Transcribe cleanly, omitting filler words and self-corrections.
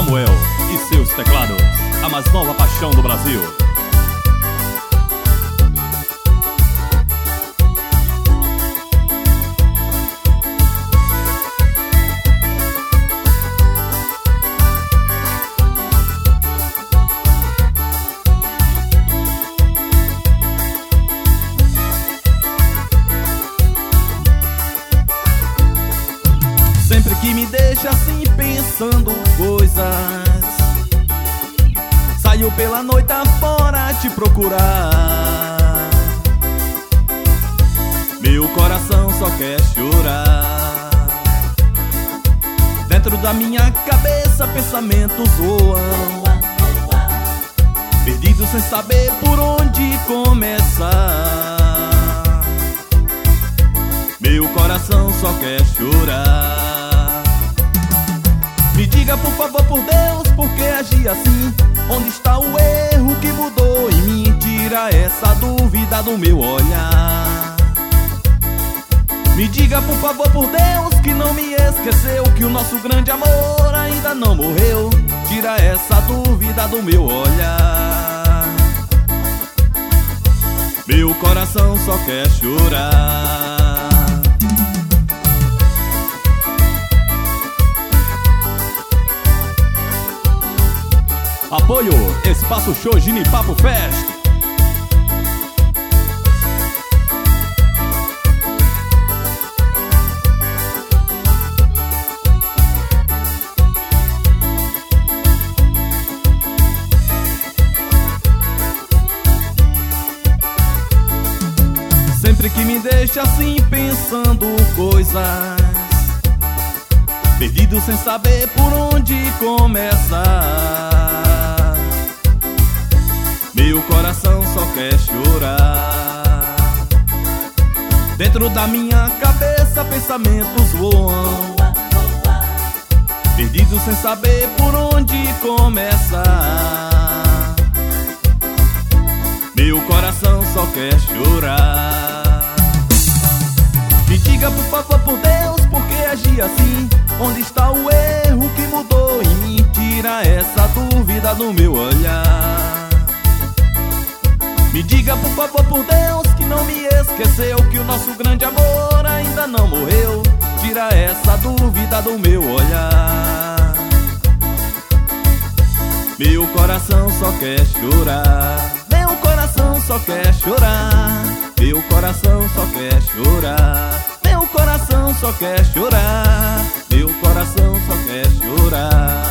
Samuel e seus teclados, a mais nova paixão do Brasil. Sempre que me deixa assim pensando coisas, saio pela noite afora te procurar. Meu coração só quer chorar. Dentro da minha cabeça pensamentos voam, perdido sem saber por onde começar. Meu coração só quer chorar. Me diga por favor, por Deus, por que agi assim? Onde está o erro que mudou em mim? Tira essa dúvida do meu olhar. Me diga por favor, por Deus, que não me esqueceu, que o nosso grande amor ainda não morreu. Tira essa dúvida do meu olhar. Meu coração só quer chorar. Apoio Espaço Show Ginipapo Fest. Sempre que me deixa assim pensando coisas, perdido sem saber por onde começar. Meu coração só quer chorar. Dentro da minha cabeça pensamentos voam, perdido sem saber por onde começar. Meu coração só quer chorar. Me diga por favor, por Deus, por que agi assim? Onde está o erro que mudou em mim? Tira essa dúvida do meu olhar. Me diga por favor, por Deus, que não me esqueceu, que o nosso grande amor ainda não morreu. Tira essa dúvida do meu olhar. Meu coração só quer chorar. Meu coração só quer chorar. Meu coração só quer chorar. Meu coração só quer chorar. Meu coração só quer chorar.